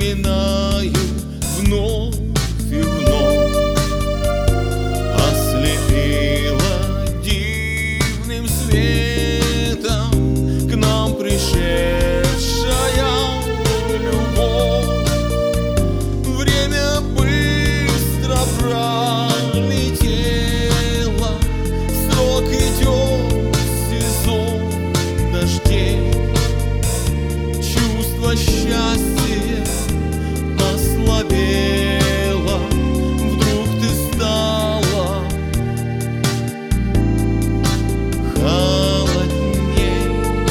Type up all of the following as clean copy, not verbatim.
вспоминаю вновь и вновь. Ослепила дивным светом к нам пришедшая любовь. Время быстро пролетело, срок идет сезон дождей. Чувство счастья ослабело, вдруг ты стала холодней.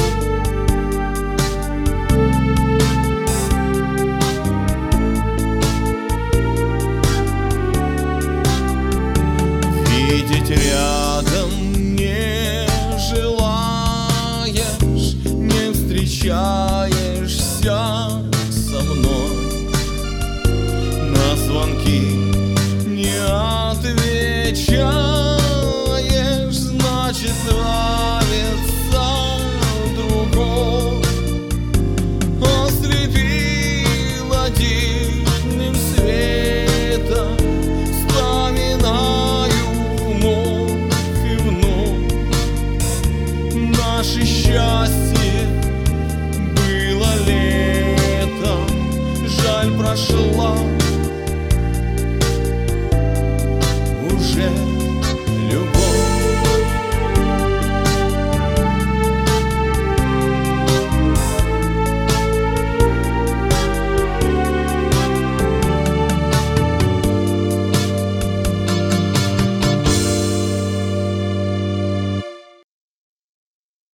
Видеть рядом не желаешь, не встречаешься со мной, на звонки не отвечаешь, значит, нравится другой. Ослепила дивным светом, вспоминаю вновь и вновь. Наше счастье было летом, жаль, прошло